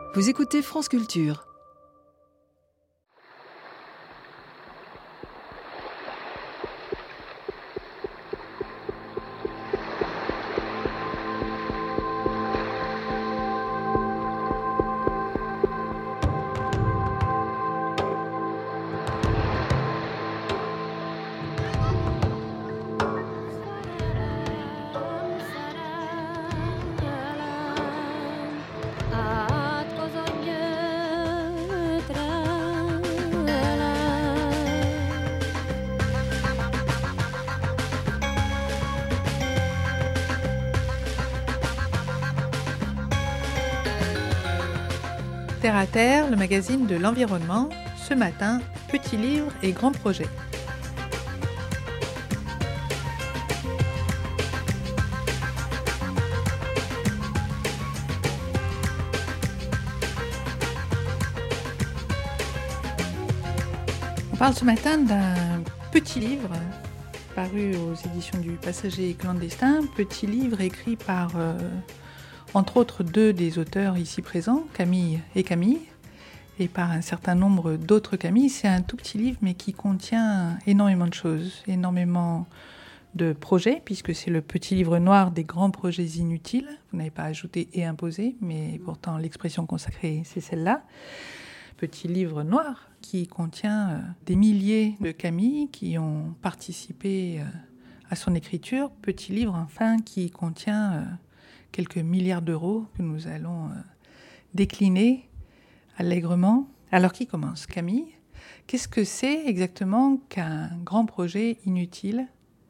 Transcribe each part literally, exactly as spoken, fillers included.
Vous écoutez France Culture. Terre à Terre, le magazine de l'environnement. Ce matin, petits livres et grands projets. On parle ce matin d'un petit livre paru aux éditions du Passager clandestin, petit livre écrit par... Euh, entre autres deux des auteurs ici présents, Camille et Camille, et par un certain nombre d'autres Camille. C'est un tout petit livre, mais qui contient énormément de choses, énormément de projets, puisque c'est le petit livre noir des grands projets inutiles. Vous n'avez pas ajouté et imposé, mais pourtant l'expression consacrée, c'est celle-là. Petit livre noir qui contient des milliers de Camille qui ont participé à son écriture. Petit livre, enfin, qui contient... quelques milliards d'euros que nous allons euh, décliner allègrement. Alors, qui commence ? Camille, qu'est-ce que c'est exactement qu'un grand projet inutile,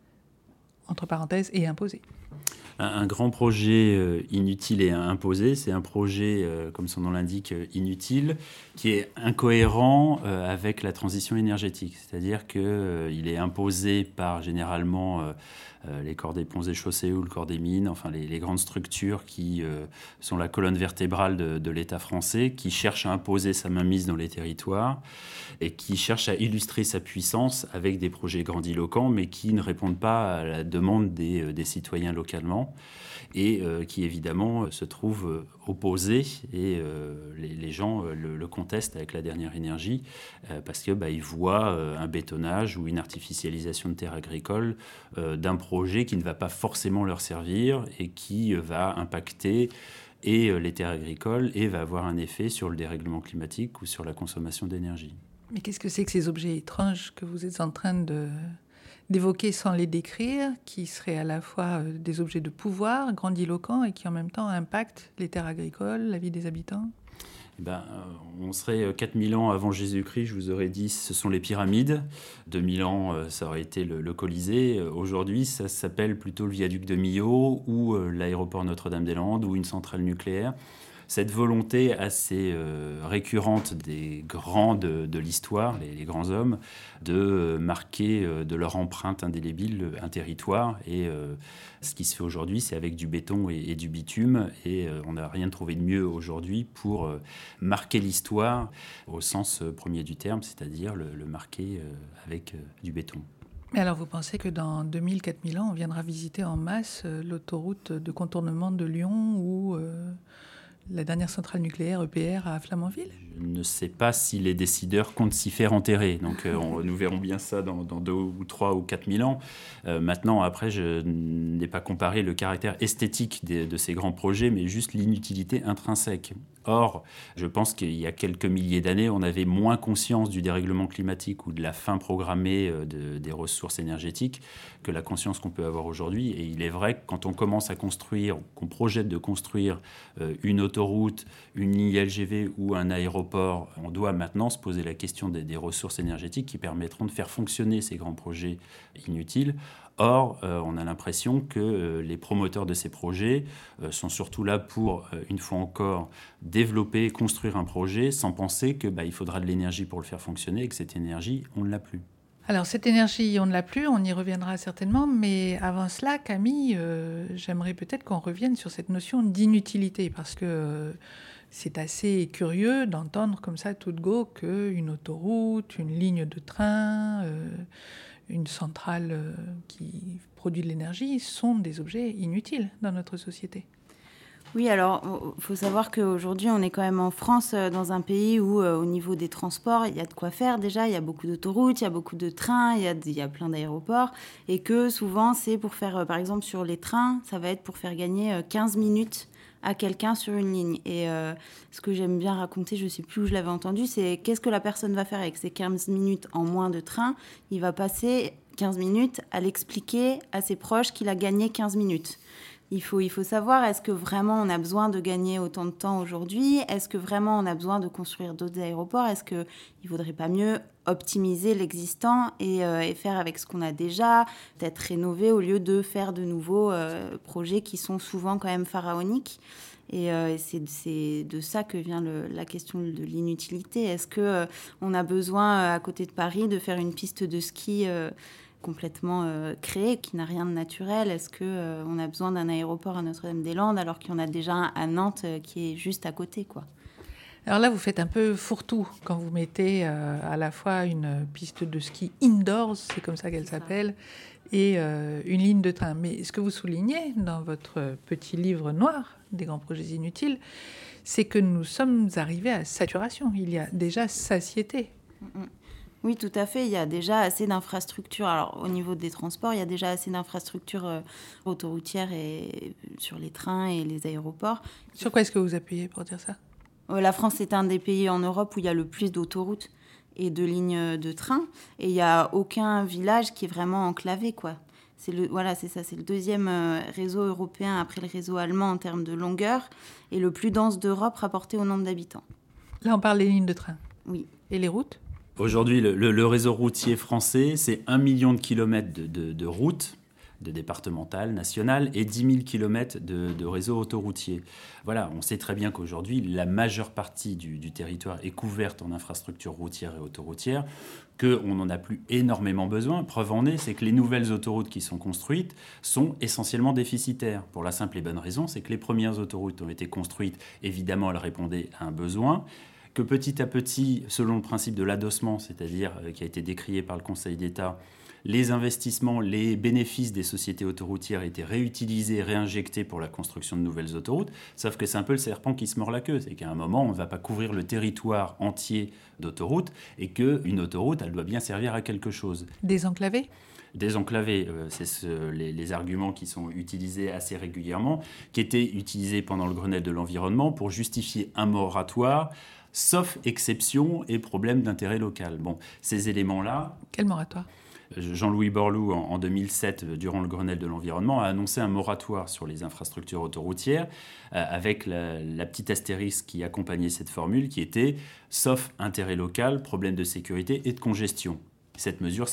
entre parenthèses, et imposé ? Un, un grand projet euh, inutile et imposé, c'est un projet, euh, comme son nom l'indique, euh, inutile, qui est incohérent euh, avec la transition énergétique. C'est-à-dire qu'il euh, est imposé par, généralement, euh, Euh, les corps des ponts et chaussées ou le corps des mines, enfin les, les grandes structures qui euh, sont la colonne vertébrale de, de l'État français, qui cherchent à imposer sa mainmise dans les territoires et qui cherchent à illustrer sa puissance avec des projets grandiloquents, mais qui ne répondent pas à la demande des, euh, des citoyens localement et euh, qui évidemment se trouvent opposés et euh, les, les gens le, le contestent avec la dernière énergie euh, parce qu'ils bah, voient euh, un bétonnage ou une artificialisation de terres agricoles euh, d'un projet qui ne va pas forcément leur servir et qui euh, va impacter et euh, les terres agricoles et va avoir un effet sur le dérèglement climatique ou sur la consommation d'énergie. Mais qu'est-ce que c'est que ces objets étranges que vous êtes en train de... d'évoquer sans les décrire, qui seraient à la fois des objets de pouvoir grandiloquents et qui en même temps impactent les terres agricoles, la vie des habitants ? Eh ben, on serait quatre mille ans avant Jésus-Christ, je vous aurais dit ce sont les pyramides. deux mille ans, ça aurait été le, le Colisée. Aujourd'hui, ça s'appelle plutôt le viaduc de Millau ou l'aéroport Notre-Dame-des-Landes ou une centrale nucléaire. Cette volonté assez euh, récurrente des grands de, de l'histoire, les, les grands hommes, de euh, marquer euh, de leur empreinte indélébile un territoire. Et euh, ce qui se fait aujourd'hui, c'est avec du béton et, et du bitume. Et euh, on n'a rien trouvé de mieux aujourd'hui pour euh, marquer l'histoire au sens euh, premier du terme, c'est-à-dire le, le marquer euh, avec euh, du béton. Mais alors, vous pensez que dans deux mille à quatre mille ans, on viendra visiter en masse euh, l'autoroute de contournement de Lyon ou... Euh la dernière centrale nucléaire E P R à Flamanville ? Je ne sais pas si les décideurs comptent s'y faire enterrer. Donc euh, on, nous verrons bien ça dans, dans deux ou trois ou quatre mille ans. Euh, maintenant, après, je n'ai pas comparé le caractère esthétique de, de ces grands projets, mais juste l'inutilité intrinsèque. Or, je pense qu'il y a quelques milliers d'années, on avait moins conscience du dérèglement climatique ou de la fin programmée de, des ressources énergétiques que la conscience qu'on peut avoir aujourd'hui. Et il est vrai que quand on commence à construire, qu'on projette de construire euh, une autoroute, une ligne L G V ou un aéroport, on doit maintenant se poser la question des, des ressources énergétiques qui permettront de faire fonctionner ces grands projets inutiles. Or, euh, on a l'impression que euh, les promoteurs de ces projets euh, sont surtout là pour, euh, une fois encore, développer, construire un projet sans penser qu'il bah, faudra de l'énergie pour le faire fonctionner et que cette énergie, on ne l'a plus. Alors, cette énergie, on ne l'a plus, on y reviendra certainement, mais avant cela, Camille, euh, j'aimerais peut-être qu'on revienne sur cette notion d'inutilité, parce que euh, c'est assez curieux d'entendre comme ça, tout de go, qu'une autoroute, une ligne de train... Euh, une centrale qui produit de l'énergie sont des objets inutiles dans notre société. Oui, alors il faut savoir qu'aujourd'hui, on est quand même en France, euh, dans un pays où, euh, au niveau des transports, il y a de quoi faire déjà. Il y a beaucoup d'autoroutes, il y a beaucoup de trains, il y a, il y a plein d'aéroports. Et que souvent, c'est pour faire, euh, par exemple, sur les trains, ça va être pour faire gagner euh, quinze minutes à quelqu'un sur une ligne. Et euh, ce que j'aime bien raconter, je ne sais plus où je l'avais entendu, c'est qu'est-ce que la personne va faire avec ces quinze minutes en moins de train. Il va passer quinze minutes à l'expliquer à ses proches qu'il a gagné quinze minutes. Il faut, il faut savoir, est-ce que vraiment on a besoin de gagner autant de temps aujourd'hui ? Est-ce que vraiment on a besoin de construire d'autres aéroports ? Est-ce qu'il ne vaudrait pas mieux optimiser l'existant et, euh, et faire avec ce qu'on a déjà, peut-être rénover au lieu de faire de nouveaux euh, projets qui sont souvent quand même pharaoniques ? Et euh, c'est, c'est de ça que vient le, la question de l'inutilité. Est-ce qu'on euh, a besoin, à côté de Paris, de faire une piste de ski euh, complètement euh, créé, qui n'a rien de naturel? Est-ce qu'on euh, a besoin d'un aéroport à Notre-Dame-des-Landes alors qu'il y en a déjà un à Nantes euh, qui est juste à côté, quoi? Alors là, vous faites un peu fourre-tout quand vous mettez euh, à la fois une piste de ski indoors, c'est comme ça qu'elle C'est ça. s'appelle, et euh, une ligne de train. Mais ce que vous soulignez dans votre petit livre noir des grands projets inutiles, c'est que nous sommes arrivés à saturation. Il y a déjà satiété. Mm-mm. Oui, tout à fait. Il y a déjà assez d'infrastructures. Alors, au niveau des transports, il y a déjà assez d'infrastructures euh, autoroutières et sur les trains et les aéroports. Sur quoi est-ce que vous appuyez pour dire ça? Euh, la France est un des pays en Europe où il y a le plus d'autoroutes et de lignes de train. Et il n'y a aucun village qui est vraiment enclavé, quoi. C'est le, voilà, c'est ça. C'est le deuxième euh, réseau européen après le réseau allemand en termes de longueur et le plus dense d'Europe rapporté au nombre d'habitants. Là, on parle des lignes de train. Oui. Et les routes? Aujourd'hui, le, le, le réseau routier français, c'est un million de kilomètres de, de, de routes, de départementales, nationales, et dix mille kilomètres de, de réseau autoroutier. Voilà, on sait très bien qu'aujourd'hui, la majeure partie du, du territoire est couverte en infrastructures routières et autoroutières, qu'on n'en a plus énormément besoin. Preuve en est, c'est que les nouvelles autoroutes qui sont construites sont essentiellement déficitaires. Pour la simple et bonne raison, c'est que les premières autoroutes ont été construites, évidemment, elles répondaient à un besoin, que petit à petit, selon le principe de l'adossement, c'est-à-dire euh, qui a été décrié par le Conseil d'État, les investissements, les bénéfices des sociétés autoroutières étaient réutilisés, réinjectés pour la construction de nouvelles autoroutes, sauf que c'est un peu le serpent qui se mord la queue. C'est qu'à un moment, on ne va pas couvrir le territoire entier d'autoroutes et qu'une autoroute, elle doit bien servir à quelque chose. Désenclavé? Désenclavé, euh, c'est ce, les, les arguments qui sont utilisés assez régulièrement, qui étaient utilisés pendant le Grenelle de l'environnement pour justifier un moratoire, sauf exception et problème d'intérêt local. Bon, ces éléments-là... Quel moratoire? Jean-Louis Borloo, en, en deux mille sept, durant le Grenelle de l'environnement, a annoncé un moratoire sur les infrastructures autoroutières, euh, avec la, la petite astérisque qui accompagnait cette formule, qui était « sauf intérêt local, problème de sécurité et de congestion ». Cette mesure